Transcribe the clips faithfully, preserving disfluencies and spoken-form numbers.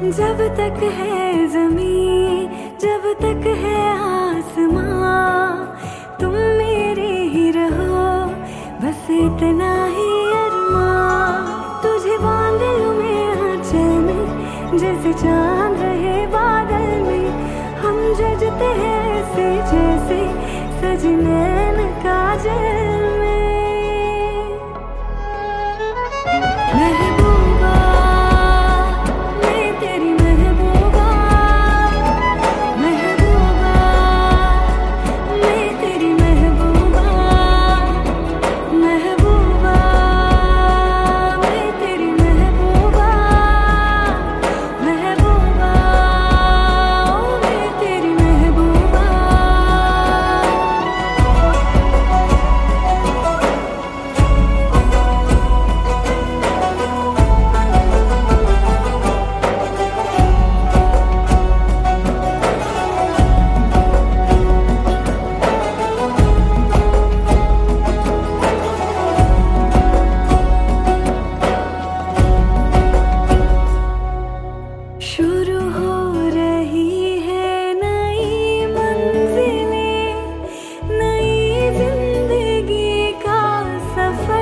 जब तक है ज़मीं, जब तक है आसमां, तुम मेरे ही रहो, बस इतना ही अरमां। तुझे बांध लूं मैं आंचल में, जैसे चांद रहे बादल में। हम जजते हैं ऐसे जैसे सजनैन काजल में। महबूबा मैं तेरी महबूबा, महबूबा मैं तेरी महबूबा, महबूबा मैं तेरी महबूबा, महबूबा ओ मैं तेरी महबूबा। शुरू हो रही है नई मंजिलें, नई जिंदगी का सफर।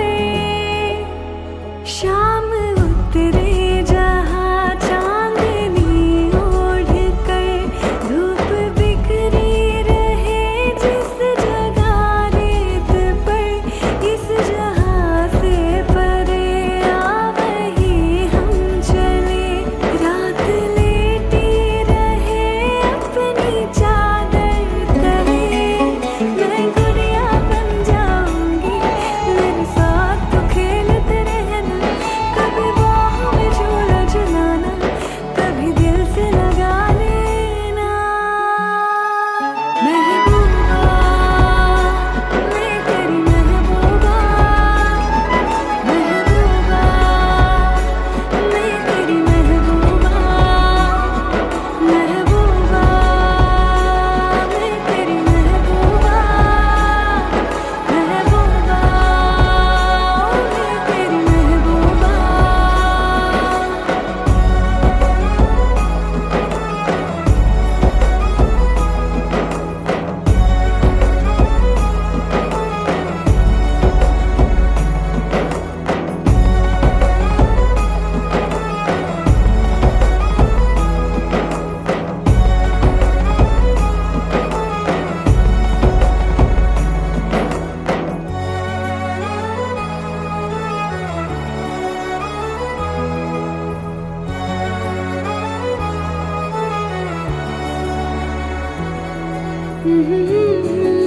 शाम उतरे जहाँ चांदनी ओढ़ कर, धूप बिखरी रहे जिस जगह रेत पर। इस जहाँ से परे आ वहीं हम चले, रात लेटी रहे अपनी चादर तले। मैं गुड़िया बन जाऊंगी, मेरे साथ तो खेलते रहना। कभी बाहों में झूला झुलाना, कभी दिल से लगा लेना। महबूबा मैं तेरी महबूबा, महबूबा मैं तेरी महबूबा, महबूबा मैं तेरी महबूबा, महबूबा ओ मैं तेरी महबूबा। Mm-hmm.